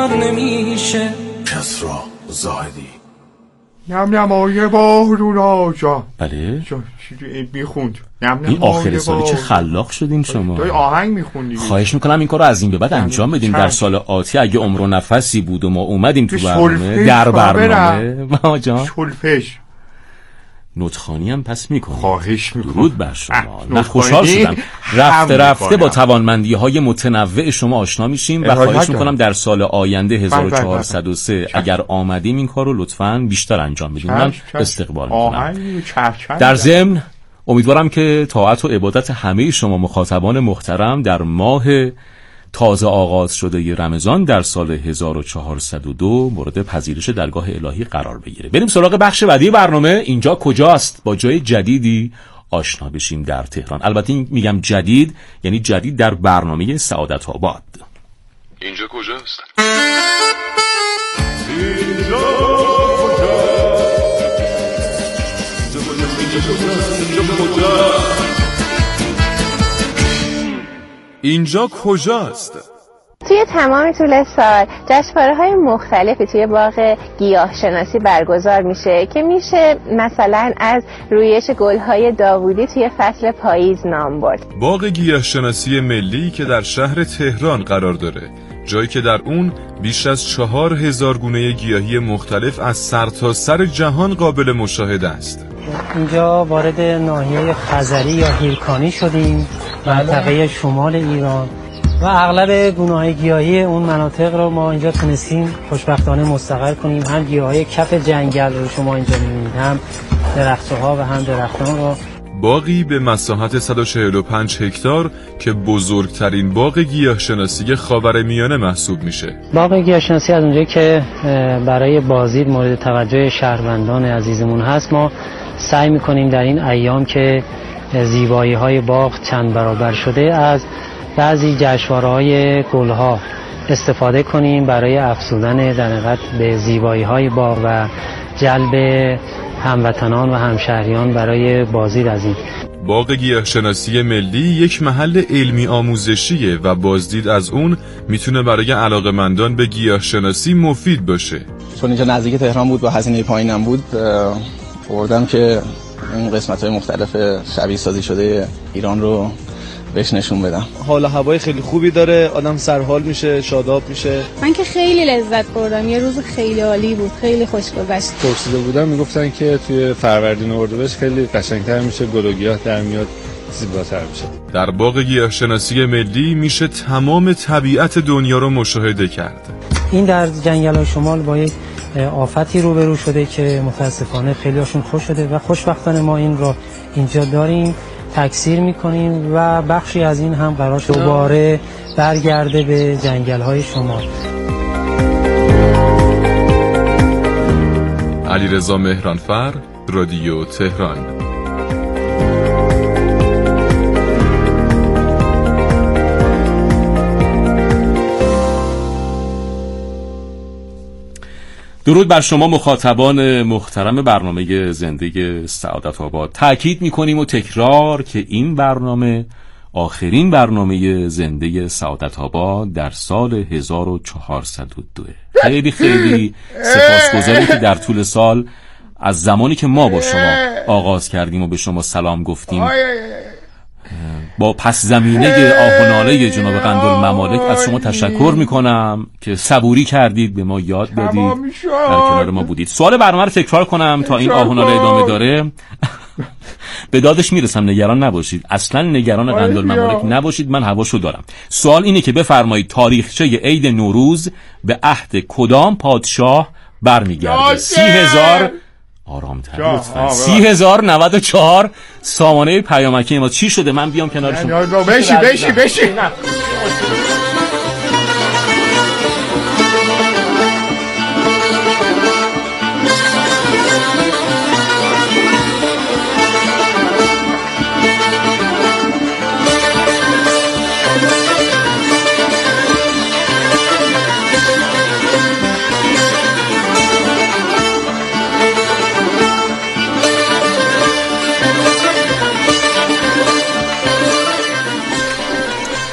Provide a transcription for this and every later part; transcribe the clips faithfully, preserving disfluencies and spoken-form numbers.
کار نمیشه. کسرا زاهدی. نم نمایه بار رو راجا. بله چی میخوند؟ این آخر سالی چه خلاق شدین شما. توی آهنگ میخوندی. خواهش میکنم این کارو از این به بعد انجام بدین. در سال آتی اگه عمر و نفسی بود و ما اومدیم تو برنامه در برنامه ما جان شلفش نوتخوانی هم پس میکنم. خواهش میکنم. درود بر شما. نه خوشحال شدم رفته رفته با توانمندی های متنوع شما آشنا میشیم و خواهش میکنم در سال آینده هزار و چهارصد و سه اگر آمدیم این کارو لطفاً بیشتر انجام بدیم. من استقبال میکنم. در ضمن امیدوارم که طاعت و عبادت همه شما مخاطبان محترم در ماه تازه آغاز شده رمضان در سال هزار و چهارصد و دو مورد پذیرش درگاه الهی قرار بگیره. بریم سراغ بخش بعدی برنامه. اینجا کجاست؟ با جای جدیدی آشنا بشیم در تهران. البته میگم جدید یعنی جدید در برنامه سعادت آباد. اینجا کجاست؟ اینجا کجاست؟ توی تمام طول سال جشنواره‌های مختلفی توی باغ گیاهشناسی برگزار میشه که میشه مثلا از رویش گل‌های داوودی توی فصل پاییز نام برد. باغ گیاهشناسی ملی که در شهر تهران قرار داره، جایی که در اون بیش از چهار هزار گونه گیاهی مختلف از سرتاسر جهان قابل مشاهده است. اینجا وارد ناحیه خزری یا هیرکانی شدیم، منطقه شمال ایران و اغلب گونه‌های گیاهی اون مناطق رو ما اینجا تونستیم خوشبختانه مستقر کنیم. هم گیاهای کف جنگل رو شما اینجا می‌بینید، هم درخت‌ها و هم درختان رو. باغی به مساحت صد و چهل و پنج هکتار که بزرگترین باغ گیاهشناسی خاورمیانه محسوب میشه. باغ گیاهشناسی از اونجایی که برای بازدید مورد توجه شهروندان عزیزمون هست، ما سعی میکنیم در این ایام که زیبایی‌های باغ چند برابر شده از بعضی جشنواره‌های گل‌ها استفاده کنیم برای افزودن در حقیقت به زیبایی‌های باغ و جلب هموطنان و همشهریان برای بازدید از این. باغ گیاهشناسی ملی یک محل علمی آموزشیه و بازدید از اون میتونه برای علاقه‌مندان به گیاهشناسی مفید باشه. چون اینجا نزدیک تهران بود و هزینه پایینم بود، آوردم که این قسمت‌های مختلف شبیه سازی شده ایران رو بهش نشون بدم. حال و هوای خیلی خوبی داره، آدم سرحال میشه، شاداب میشه. من که خیلی لذت بردم، یه روز خیلی عالی بود، خیلی خوش گذشت. پرسیده بودم میگفتن که توی فروردین و اردیبهشت خیلی قشنگتر میشه، گل و گیاه در میاد، زیباتر میشه. در باغ گیاهشناسی ملی میشه تمام طبیعت دنیا رو مشاهده کرد. این در جنگل‌های شمال با یک آفتی روبرو شده که متاسفانه خیلی هاشون خوش شده و خوشبختانه ما این رو اینجا داریم، تکثیر میکنیم و بخشی از این هم قرار شد دوباره برگرده به جنگل‌های شمال. علیرضا مهرانفر، رادیو تهران. درود بر شما مخاطبان محترم برنامه زنده سعادت آباد. تأکید میکنیم و تکرار که این برنامه آخرین برنامه زنده سعادت آباد در سال هزار و چهارصد و دو. خیلی خیلی سپاسگزاریم که در طول سال از زمانی که ما با شما آغاز کردیم و به شما سلام گفتیم با پس زمینه آه و ناله جناب قندالممالک از شما تشکر میکنم که صبوری کردید، به ما یاد دادید، در کنار ما بودید. سوال برنامه رو تکرار کنم تا این آه و ناله ادامه داره. به دادش میرسم، نگران نباشید، اصلا نگران قندالممالک نباشید، من حواشو دارم. سوال اینه که بفرمایید تاریخچه عید نوروز به عهد کدام پادشاه برمیگرده؟ سی هزار آرامتر لطفا. سی هزار نود و چهار سامانه پیامکی ما. چی شده؟ من بیام کنارشون. بشی بشی بشی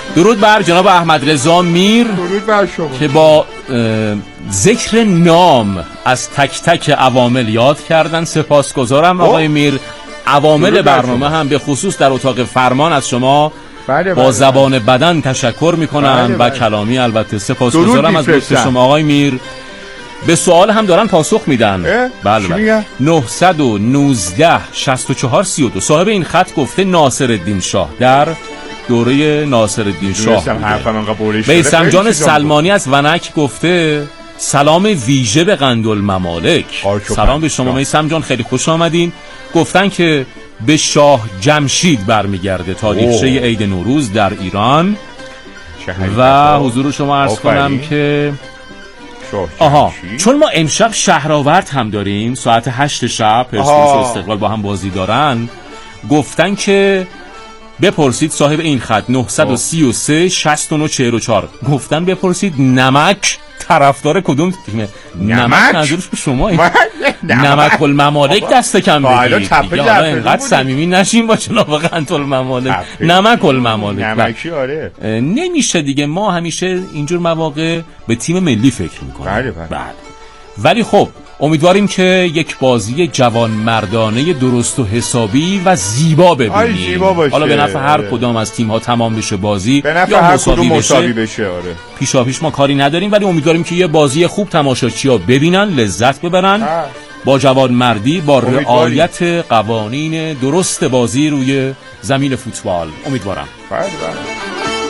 درود بر جناب احمد رضا میر. درود بر شما. که با ذکر نام از تک تک عوامل یاد کردن. سپاسگزارم آقای میر. عوامل برنامه هم به خصوص در اتاق فرمان از شما بله با بله زبان بله. بدن تشکر میکنن بله بله. و کلامی البته. سپاسگزارم از لطف شما آقای میر. به سوال هم دارن پاسخ میدن. بله بله. نه یک نه شش چهار سه دو. صاحب این خط گفته ناصرالدین شاه در دوره ناصرالدین شاه. میثم جان سلمانی از ونک گفته سلام ویژه به قندالممالک. سلام به شما میثم جان، خیلی خوش آمدین. گفتن که به شاه جمشید برمیگرده تاریخچه عید نوروز در ایران و حضور شما عرض کنم که آها چون ما امشب شهرآورد هم داریم ساعت هشت شب پرسپولیس و استقلال با هم بازی دارن، گفتن که بپرسید صاحب این خط نه سه سه شش نه چهار چهار گفتن بپرسید نمک طرفدار کدوم تیمه؟ نمک منظورش به شما نمک الممالک دست کم بگیرید دیگه. حالا اینقدر صمیمی نشین با جناب قندالممالک. نمک الممالک نمکی آره نمیشه دیگه. ما همیشه اینجور مواقع به تیم ملی فکر میکنیم. بله بله. ولی خب امیدواریم که یک بازی جوان مردانه درست و حسابی و زیبا ببینیم. حالا به نفع هر آره. کدام از تیم ها تمام بشه بازی به نفع یا هر مساوی کدوم بشه. مساوی بشه آره. پیشا پیش ما کاری نداریم، ولی امیدواریم که یه بازی خوب تماشاچی‌ها ببینن، لذت ببرن ها. با جوان مردی، با رعایت قوانین درست بازی روی زمین فوتبال. امیدوارم. بله بله.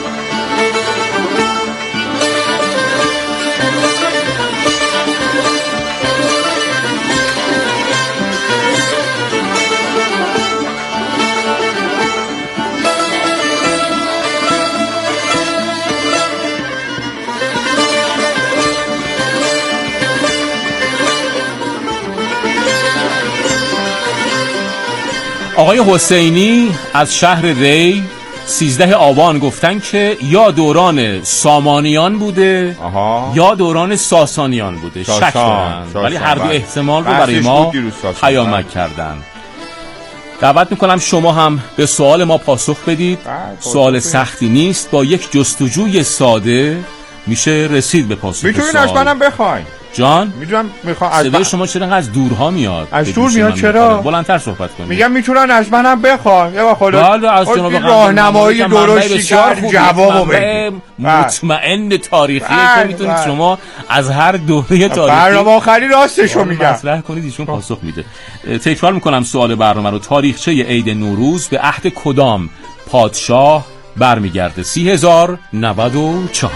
آقای حسینی از شهر ری سیزده آبان گفتن که یا دوران سامانیان بوده آها. یا دوران ساسانیان بوده. شاسان. شک دارن ولی هر دو احتمال رو برای ما پیامک کردن. دعوت میکنم شما هم به سوال ما پاسخ بدید. سوال سختی نیست، با یک جستجوی ساده میشه رسید به پاسخ سوال. میتونین از منم بخواین جان. میدونم میخوام از صدای شما چرا از دورها میاد؟ از دور میاد چرا؟ بلندتر صحبت کنید. میگم میتونن از منم بخوان. یا خدا بله از جناب راهنمایی درستی کرد جوابو بدید. مطمئن تاریخیه که میتونید شما از هر دوره تاریخی برنامه آخری راستشو میگم مطرح کنید، ایشون پاسخ میده. تکرار میکنم سوال برنامه رو. تاریخچه عید نوروز به عهد کدام پادشاه برمیگرده؟ سی هزار نود و چهار.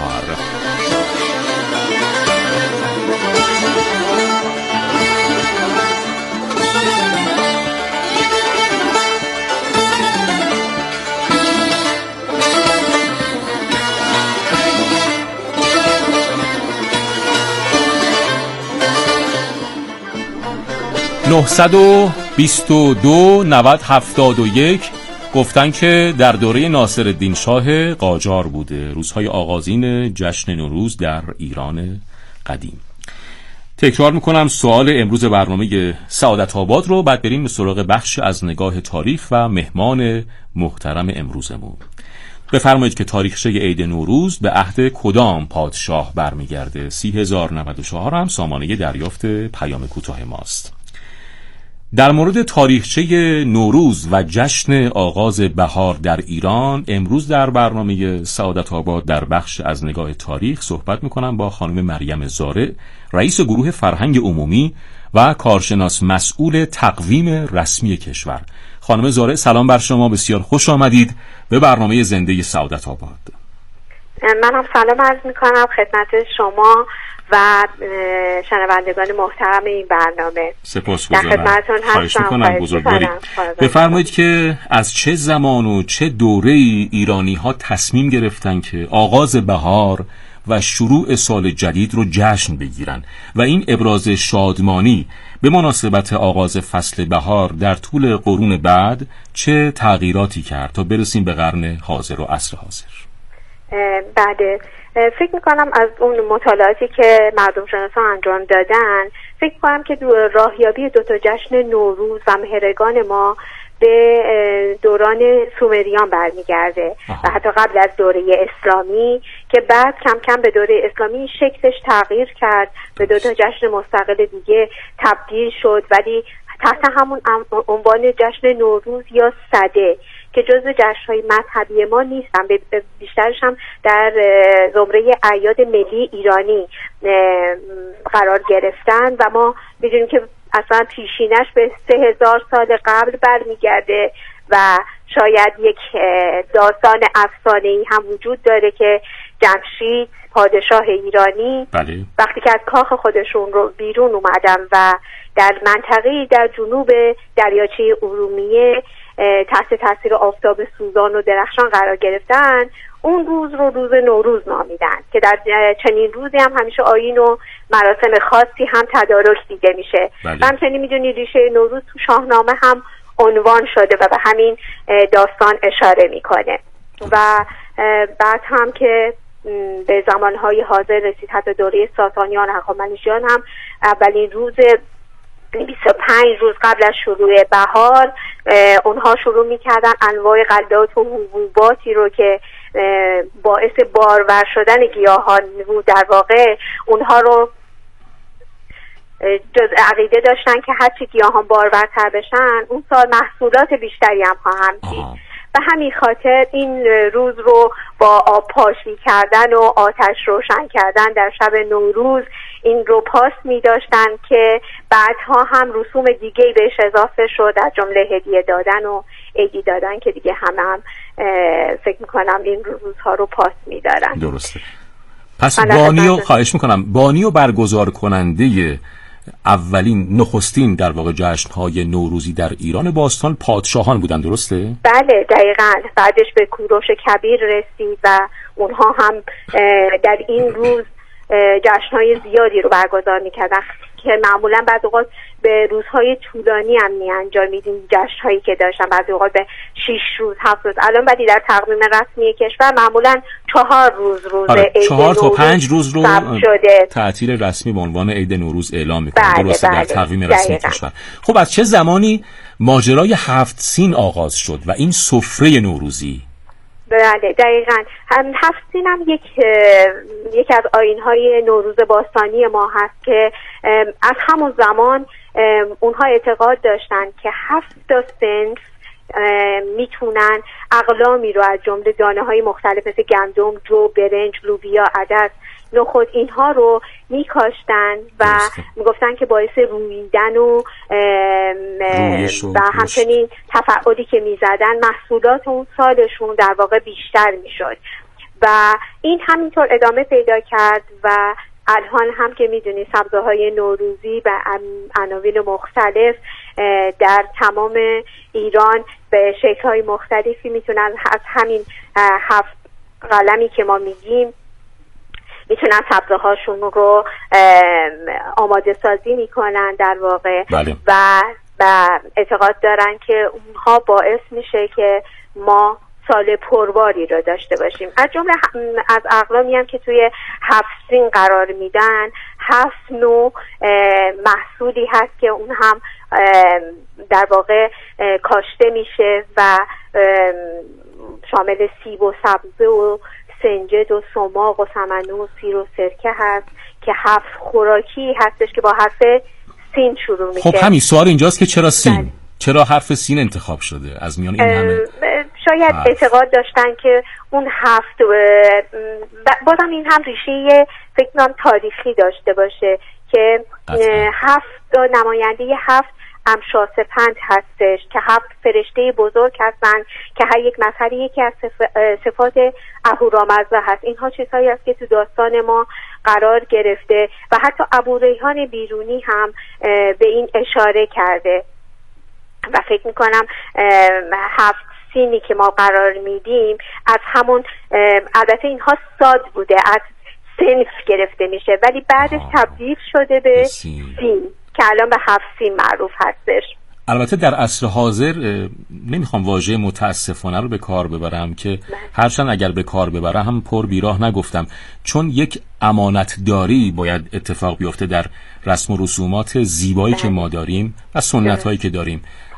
نه دو دو نود هفتاد و یک گفتن که در دوره ناصرالدین شاه قاجار بوده، روزهای آغازین جشن نوروز در ایران قدیم. تکرار میکنم سوال امروز برنامه سعادت آباد رو، بعد بریم به سراغ بخش از نگاه تاریخ و مهمان محترم امروزمون. بفرمایید که تاریخچه عید نوروز به عهد کدام پادشاه برمیگرده؟ سی هزار نود و چهار هم سامانه دریافت پیام کوتاه ماست. در مورد تاریخچه نوروز و جشن آغاز بهار در ایران امروز در برنامه سعادت آباد در بخش از نگاه تاریخ صحبت میکنم با خانم مریم زارع، رئیس گروه فرهنگ عمومی و کارشناس مسئول تقویم رسمی کشور. خانم زارع سلام بر شما، بسیار خوش آمدید به برنامه زنده سعادت آباد. منم سلام عرض میکنم خدمت شما و شنوندگان محترم این برنامه. سپاسگزارم. خواهش میکنم بزرگواری. بفرمایید که از چه زمان و چه دوره‌ای ایرانی ها تصمیم گرفتن که آغاز بهار و شروع سال جدید رو جشن بگیرن و این ابراز شادمانی به مناسبت آغاز فصل بهار در طول قرون بعد چه تغییراتی کرد تا برسیم به قرن حاضر و عصر حاضر؟ بعد فکر میکنم از اون مطالعاتی که مردم شناسان انجام دادن، فکر میکنم که راهیابی دو تا جشن نوروز و مهرگان ما به دوران سومریان برمیگرده و حتی قبل از دوره اسلامی که بعد کم کم به دوره اسلامی شکلش تغییر کرد، به دو تا جشن مستقل دیگه تبدیل شد، ولی تحت همون عنوان جشن نوروز یا سده که جزو جشن‌های مذهبی ما نیستن، بیشترش هم در زمره اعیاد ملی ایرانی قرار گرفتن و ما می‌دونیم که اصلا پیشینش به سه هزار سال قبل برمیگرده و شاید یک داستان افسانه‌ای هم وجود داره که جمشید پادشاه ایرانی بله. وقتی که از کاخ خودشون رو بیرون اومدن و در منطقه‌ای در جنوب دریاچه ارومیه تحت تاثیر آفتاب سوزان و درخشان قرار گرفتن، اون روز رو روز نوروز نامیدن که در چنین روزی هم همیشه آیین و مراسم خاصی هم تدارک دیده میشه. و همچنین میدونی ریشه نوروز تو شاهنامه هم عنوان شده و به همین داستان اشاره میکنه و بعد هم که به زمانهای حاضر رسید حتی دوره ساسانیان هخامنشیان هم اولین روز بیست و پنج روز قبل از شروع بهار اونها شروع میکردن انواع غلات و حبوباتی رو که باعث بارور شدن گیاهان بود در واقع اونها رو جز عقیده داشتن که هرچی گیاهان بارورتر بشن اون سال محصولات بیشتری هم خواهند دید. به همین خاطر این روز رو با آب پاشی کردن و آتش روشن کردن در شب نوروز این رو پاس می داشتن که بعدها هم رسوم دیگه بهش اضافه شد، از جمله هدیه دادن و عیدی دادن که دیگه همه هم فکر می کنم این روزها رو پاس می دارن. درسته. پس بانی و خواهش می کنم بانی و برگزار کننده اولین نخستین در واقع جشن‌های نوروزی در ایران باستان پادشاهان بودن، درسته؟ بله دقیقاً. بعدش به کوروش کبیر رسید و اونها هم در این روز جشن‌های زیادی رو برگزار می‌کردن که معمولاً بعضی اوقات به روزهای طولانی هم می‌انجامیدن جشن‌هایی که داشتن، بعضی اوقات به شش روز هفت روز. الان بعدی در تقویم رسمی کشور معمولاً چهار روز روز آره، عید چهار تا پنج روز رو شده. تعطیل رسمی به عنوان عید نوروز اعلام می‌کنه. بله، درسته بله، در تقویم رسمی کشور. خب از چه زمانی ماجرای هفت سین آغاز شد و این سفره نوروزی؟ بله دقیقاً. هم هفت سین هم یک یکی از آیین‌های نوروز باستانی ما هست که از همون زمان اونها اعتقاد داشتن که هفت تا صنف میتونن اقلامی رو از جمله دانه‌های مختلف مثل گندم، جو، برنج، لوبیا، عدس، نخود اینها رو میکاشتن و میگفتن که باعث رویدن و و همچنین تفاعلی که میزدن محصولات اون سالشون در واقع بیشتر میشد و این همینطور ادامه پیدا کرد و الان هم که میدونی سبزه‌های نوروزی و عناوین مختلف در تمام ایران به شکل‌های مختلفی میتونن از همین هفت قلمی که ما میگیم میتونن سبزه هاشون رو آماده سازی میکنن در واقع بله. و و اعتقاد دارن که اونها باعث میشه که ما سال پرباری رو داشته باشیم. از جمله از اقلامی هم که توی هفت سین قرار میدن هفت نوع محصولی هست که اون هم در واقع کاشته میشه و شامل سیب و سبزه و سنجد و سماق و سمنو و سیر و سرکه هست که هفت خوراکی هستش که با حرف سین شروع میشه. خب همین سوال اینجاست که چرا سین؟ بله. چرا حرف سین انتخاب شده از میان این همه؟ شاید حرف. اعتقاد داشتن که اون هفت بازم این هم ریشه فکر کنم تاریخی داشته باشه که قطعا. هفت نماینده هفت امشاسپند هستش که هفت فرشته بزرگ هستن که هر یک مظهر یکی از صفات اهورامزدا هست. اینها چیزهایی است که تو داستان ما قرار گرفته و حتی ابوریحان بیرونی هم به این اشاره کرده و فکر میکنم هفت سینی که ما قرار میدیم از همون البته اینها ساد بوده از صنف گرفته میشه ولی بعدش تبدیل شده به سین, سین. که الان به هفت سین معروف هستش. البته در عصر حاضر نمیخوام واژه متاسفانه رو به کار ببرم که هرچند اگر به کار ببرم هم پر بیراه نگفتم، چون یک امانتداری باید اتفاق بیفته در رسم و رسومات زیبایی که ما داریم و سنت هایی که داریم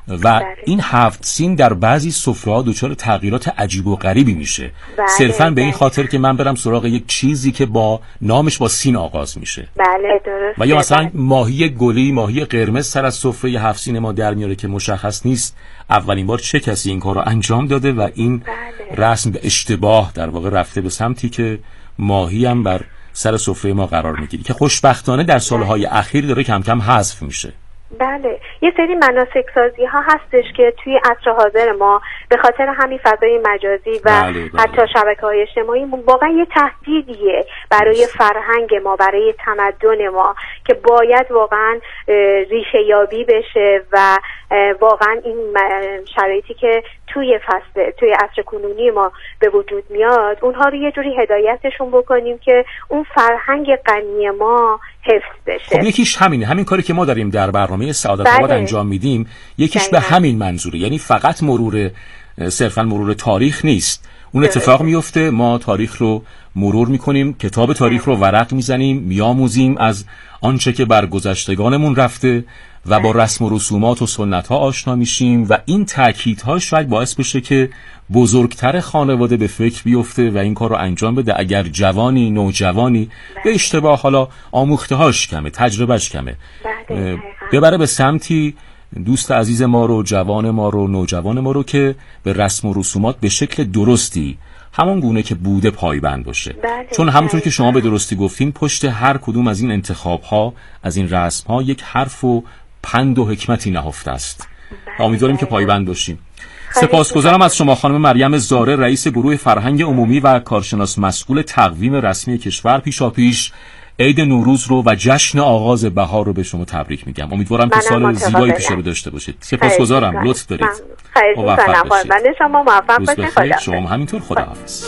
و بله. این هفت سین در بعضی سفره‌ها دچار تغییرات عجیب و غریبی میشه، بله. صرفاً به این خاطر که من برم سراغ یک چیزی که با نامش با سین آغاز میشه. بله درست. و یا مثلا بله. ماهی گلی، ماهی قرمز سر از سفره هفت سین ما در میاره که مشخص نیست اولین بار چه کسی این کار رو انجام داده و این بله. رسم به اشتباه در واقع رفته به سمتی که ماهی هم بر سر سفره ما قرار میگیره که خوشبختانه در سالهای بله. اخیر داره کم کم حذف میشه. بله، یه سری مناسک سازی ها هستش که توی عصر حاضر ما به خاطر همین فضای مجازی و بله بله. حتی شبکه‌های اجتماعی واقعا یه تهدیدیه برای فرهنگ ما، برای تمدن ما که باید واقعا ریشه یابی بشه و واقعا این شرایطی که توی فصل توی عصر کنونی ما به وجود میاد اونها رو یه جوری هدایتشون بکنیم که اون فرهنگ غنی ما حفظ بشه. خب یکیش همینه، همین کاری که ما داریم در برنامه سعادت آباد انجام میدیم، یکیش به همین منظوره، یعنی فقط مرور صرفا مرور تاریخ نیست. اون اتفاق میفته، ما تاریخ رو مرور میکنیم، کتاب تاریخ رو ورق میزنیم، میاموزیم از آنچه که بر گذشتگانمون رفته و با رسم و رسومات و سنت ها آشنا میشیم و این تاکیدها شاید باعث بشه که بزرگتر خانواده به فکر بیفته و این کار رو انجام بده. اگر جوانی، نوجوانی به اشتباه حالا آموخته‌هاش کمه، تجربهش کمه، ببره به سمتی دوست عزیز ما رو، جوان ما رو، نوجوان ما رو که به رسم و رسومات به شکل درستی همون گونه که بوده پایبند باشه. بله. چون همونطور که شما به درستی گفتین پشت هر کدوم از این انتخاب ها، از این رسم ها یک حرف و پند و حکمتی نهفته است. بله. امیدواریم که پایبند باشیم. سپاسگزارم از شما خانم مریم زاره، رئیس گروه فرهنگ عمومی و کارشناس مسئول تقویم رسمی کشور. پیشاپیش عید نوروز رو و جشن آغاز بهار رو به شما تبریک میگم. امیدوارم که سال زیبایی پیش رو داشته باشید. سپاسگزارم، لطف دارید. موفق باشید. شما موفق باشید. خدا. شما همینطور. خداحافظ.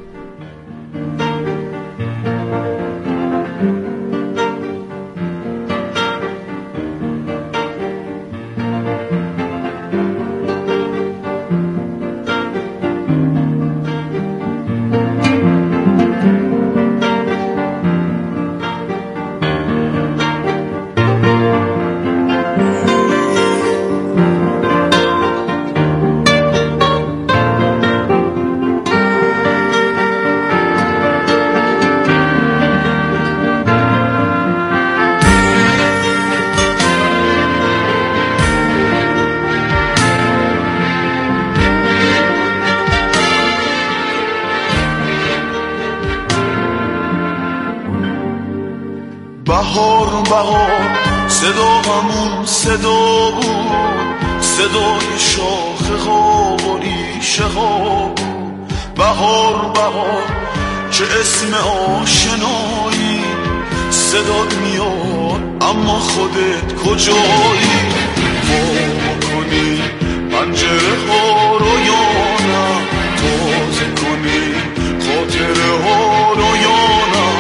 بهار بهار صدا همون صدا بود، صدای شاخه ها و ریشه ها بود. بهار بهار چه اسم آشنایی، صدات میاد اما خودت کجایی؟ وا کنی پنجره ها رو یا نه، تازه کنی خاطره ها رو یا نه،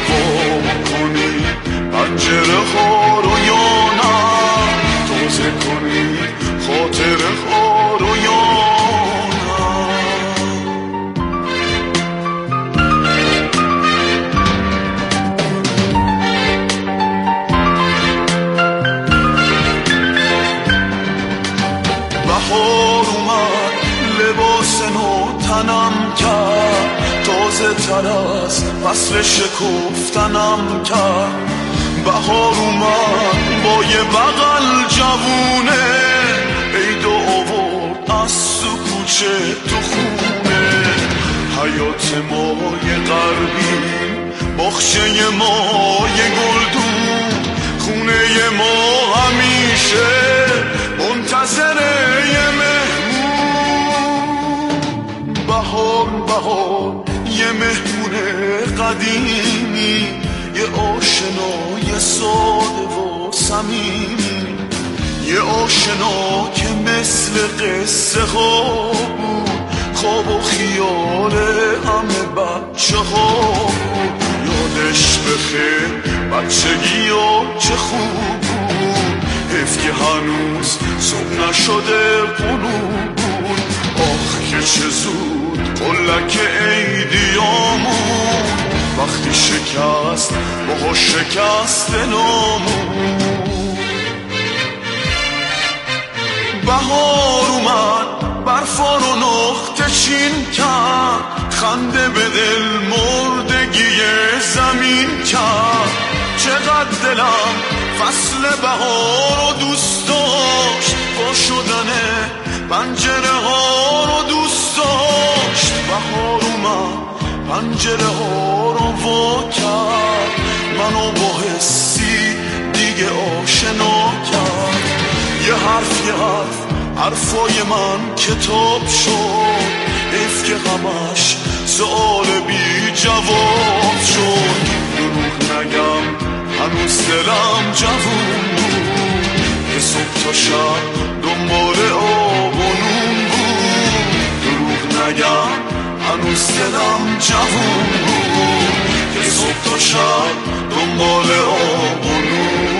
پنجره ها رو یا نه، تازه کنی خاطره ها رو یا نه. بهار اومد لباس نو تنم کرد، تازه تر از فصل شکفتنم کرد. بهار اومد با یه بغل جوونه، عید و آورد از تو کوچه تو خونه. حیات ما یه غربی، باغچه ما یه گلدون، خونه ما همیشه منتظر یه مهمون. بهار بهار یه مهمون قدیمی، یه آشنای ساده و صمیمی، یه آشنا که مثل قصه ها بود، خواب و خیال همه بچه ها بود. یادش بخیر بچگی ها چه خوب بود، حیف که هنوز صبح نشده غروب بود. آخ که چه زود قلک عیدیامون، وقتی شکست با شکست نامون. بهار اومد برفا رو نقطه چین کرد، خنده به دل مردگی زمین کرد. چقدر دلم فصل بهار رو دوست داشت، با شدن پنجره ها رو دوست داشت. بهار اومد پنجره ها رو وا کرد، منو با حسی دیگه آشنا کرد. یه حرف یه حرف حرفای من کتاب شد، حیف که همش سؤال بی جواب شد. دروغ نگم هنوز دلم جوون بود، یه صبح تا شب دنبال آب و نون بود. دروغ نگم هنوز دلم جوون بود، یه صبح تا شب دنبال آب و نون.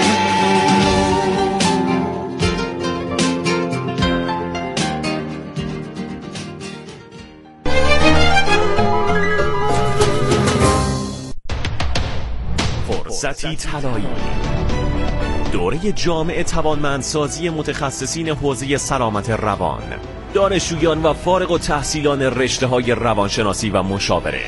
فرصتی طلایی، دوره جامع توانمندسازی متخصصین حوزه سلامت روان، دانشجویان و فارغ التحصیلان رشته‌های روانشناسی و مشاوره.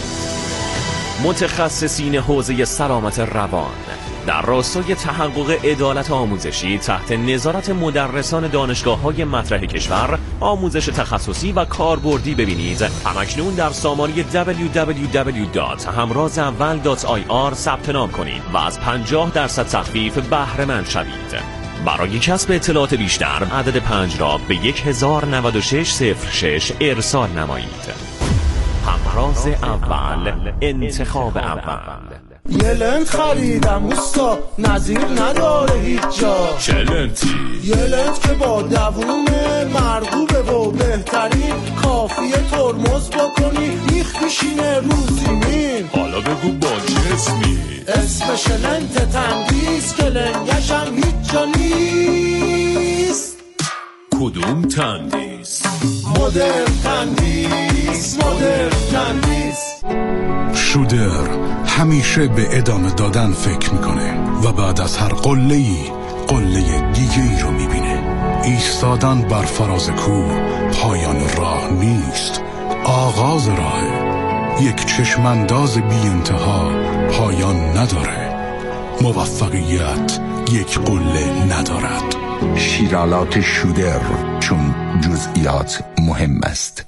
متخصصین حوزه سلامت روان در راستای تحقق عدالت آموزشی تحت نظارت مدرسان دانشگاه‌های مطرح کشور آموزش تخصصی و کاربردی ببینید. همکنون در سامانه دبلیو دبلیو دبلیو دات همراز اول دات آی آر ثبت نام کنید و از پنجاه درصد تخفیف بهره مند شوید. برای کسب اطلاعات بیشتر عدد پنج را به یک هزار و نود و شش صفر شش ارسال نمایید. همراز اول، انتخاب اول. یه لنت خریدم اوستا، نظیر نداره هیچ جا. چه لنتی؟ یه لنت که با دوومه، مرغوبه و بهترین، کافیه ترمز بکنی میخ میشینه رو زمین. حالا بگو با چه اسمی؟ اسمش لنت تندیس که لنگش هم هیچ جا نیست. کدوم تندیس؟ مدرن تندیس، مدرن تندیس. شودر همیشه به ادامه دادن فکر میکنه و بعد از هر قله‌ای قله دیگه ای رو میبینه. ایستادن بر فراز کوه پایان راه نیست، آغاز راهه. یک چشمانداز بی انتها پایان نداره. موفقیت یک قله ندارد. شیرالات شودر، چون جزئیات مهم است.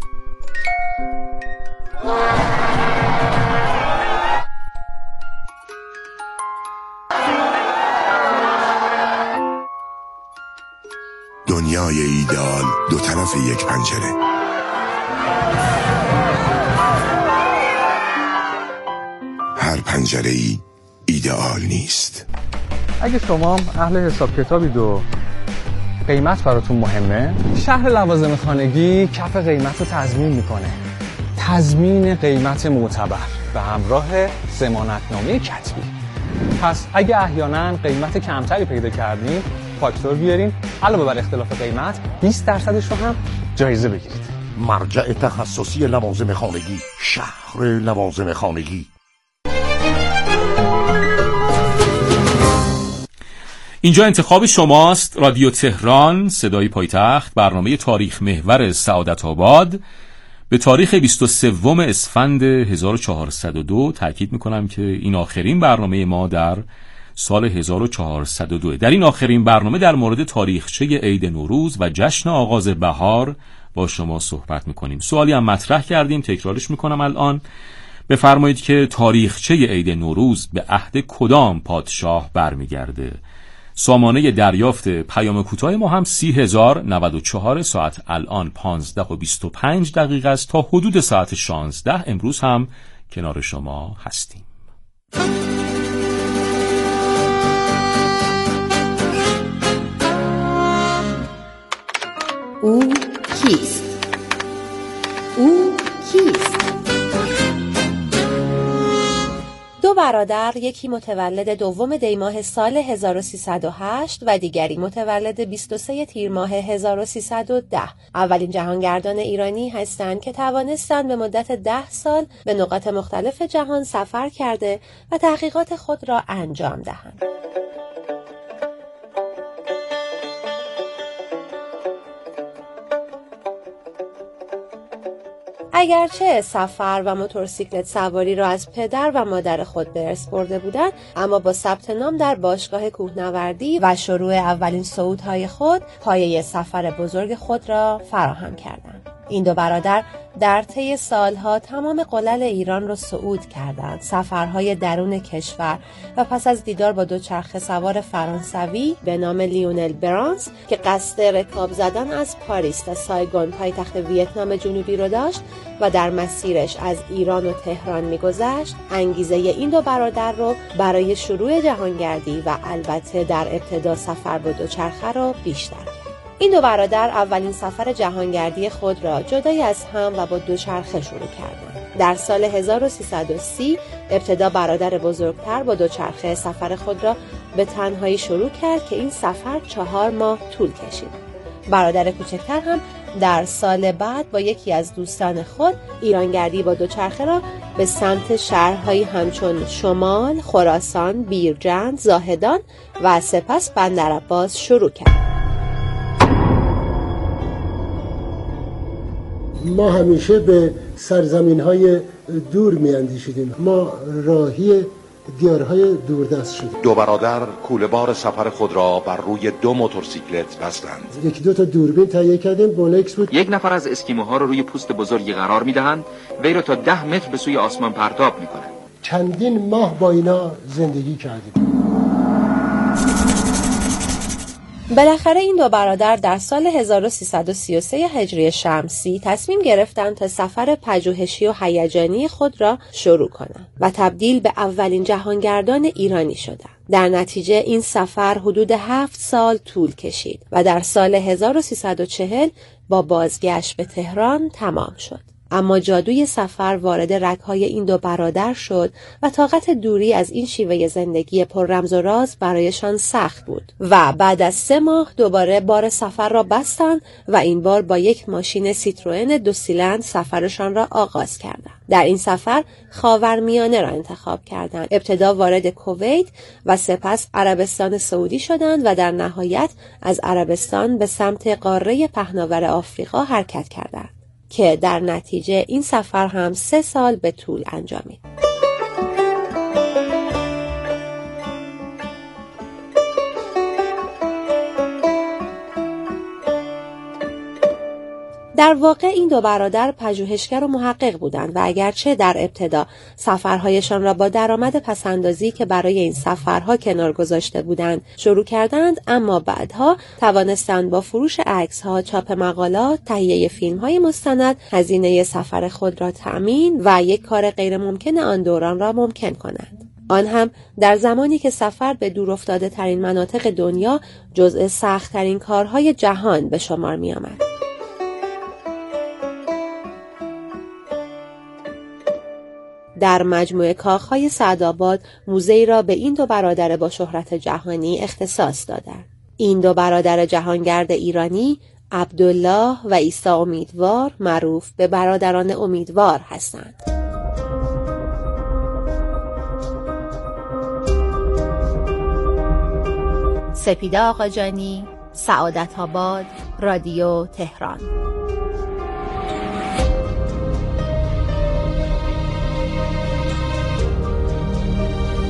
دنیای ایدئال دو طرف یک پنجره. هر پنجره ای ایدئال نیست. اگه شما هم اهل حساب کتابید و قیمت براتون مهمه، شهر لوازم خانگی کف قیمت رو تضمین میکنه. تضمین قیمت معتبر به همراه ضمانتنامه کتبی. پس اگه احیانا قیمت کمتری پیدا کردین، فاکتور بیارین، علاوه بر اختلاف قیمت بیست درصدش رو هم جایزه بگیرید. مرجع تخصصی لوازم خانگی، شهر لوازم خانگی. اینجا انتخاب شماست. رادیو تهران، صدای پایتخت، برنامه تاریخ محور سعادت آباد به تاریخ بیست و سوم اسفند هزار و چهارصد و دو. تاکید میکنم که این آخرین برنامه ما در سال هزار و چهارصد و دو. در این آخرین برنامه در مورد تاریخچه عید نوروز و جشن آغاز بهار با شما صحبت میکنیم. سوالی هم مطرح کردیم، تکرارش میکنم الان. بفرمایید که تاریخچه عید نوروز به عهد کدام پادشاه برمیگرده؟ سامانه دریافت پیام کوتاه ما هم سی هزار و نود و چهار. ساعت الان پانزده و بیست و پنج دقیقه است. تا حدود ساعت شانزده امروز هم کنار شما هستیم. او کیست؟ او کیست؟ دو برادر، یکی متولد دوم دی ماه سال هزار و سیصد و هشت و دیگری متولد بیست و سوم تیر ماه هزار و سیصد و ده، اولین جهانگردان ایرانی هستند که توانستند به مدت ده سال به نقاط مختلف جهان سفر کرده و تحقیقات خود را انجام دهند. اگرچه سفر و موتورسیکلت سواری را از پدر و مادر خود به ارث برده بودند، اما با ثبت نام در باشگاه کوهنوردی و شروع اولین صعودهای خود پایه سفر بزرگ خود را فراهم کردند. این دو برادر در طی سالها تمام قلل ایران را صعود کردند، سفرهای درون کشور و پس از دیدار با دوچرخه سوار فرانسوی به نام لیونل برانس که قصد رکاب زدن از پاریس تا سایگون پایتخت ویتنام جنوبی را داشت و در مسیرش از ایران و تهران می‌گذشت، انگیزه این دو برادر رو برای شروع جهانگردی و البته در ابتدا سفر با دوچرخه را بیشتر کرد. این دو برادر اولین سفر جهانگردی خود را جدای از هم و با دوچرخه شروع کردند. در سال هزار و سیصد و سی ابتدا برادر بزرگتر با دوچرخه سفر خود را به تنهایی شروع کرد که این سفر چهار ماه طول کشید. برادر کوچکتر هم در سال بعد با یکی از دوستان خود ایرانگردی با دوچرخه را به سمت شهرهایی همچون شمال، خراسان، بیرجند، زاهدان و سپس بندرعباس شروع کرد. ما همیشه به سرزمین‌های دور می‌اندیشیدیم. ما راهی دیارهای دوردست شدیم. دو برادر کوله‌بار سفر خود را بر روی دو موتورسیکلت بستند. یکی دو تا دوربین تهیه کردیم، بولکس بود. یک نفر از اسکیموها رو روی پوست بزرگی قرار می‌دهند، وی را تا ده متر به سوی آسمان پرتاب می‌کنند. چندین ماه با اینا زندگی کردیم. بالاخره این دو برادر در سال هزار و سیصد و سی و سه هجری شمسی تصمیم گرفتند تا سفر پژوهشی و هیجانی خود را شروع کنند و تبدیل به اولین جهانگردان ایرانی شدند. در نتیجه این سفر حدود هفت سال طول کشید و در سال هزار و سیصد و چهل با بازگشت به تهران تمام شد. اما جادوی سفر وارد رگ‌های این دو برادر شد و طاقت دوری از این شیوه زندگی پر رمز و راز برایشان سخت بود و بعد از سه ماه دوباره بار سفر را بستند و این بار با یک ماشین سیتروئن دو سیلندر سفرشان را آغاز کردند. در این سفر خاورمیانه را انتخاب کردند. ابتدا وارد کویت و سپس عربستان سعودی شدند و در نهایت از عربستان به سمت قاره پهناور آفریقا حرکت کردند که در نتیجه این سفر هم سه سال به طول انجامید. در واقع این دو برادر پژوهشگر و محقق بودند و اگرچه در ابتدا سفرهایشان را با درآمد پسندازی که برای این سفرها کنار گذاشته بودند شروع کردند، اما بعدها توانستند با فروش عکس‌ها، چاپ مقالات، تهیه فیلم‌های مستند هزینه سفر خود را تأمین و یک کار غیر ممکن آن دوران را ممکن کنند. آن هم در زمانی که سفر به دور افتاده ترین مناطق دنیا جزء سخت ترین کارهای جهان به شمار می آمد. در مجموعه کاخهای سعدآباد موزه‌ای را به این دو برادر با شهرت جهانی اختصاص دادند. این دو برادر جهانگرد ایرانی، عبدالله و عیسی امیدوار، معروف به برادران امیدوار هستند. سپیده آقاجانی، سعادت آباد، رادیو تهران.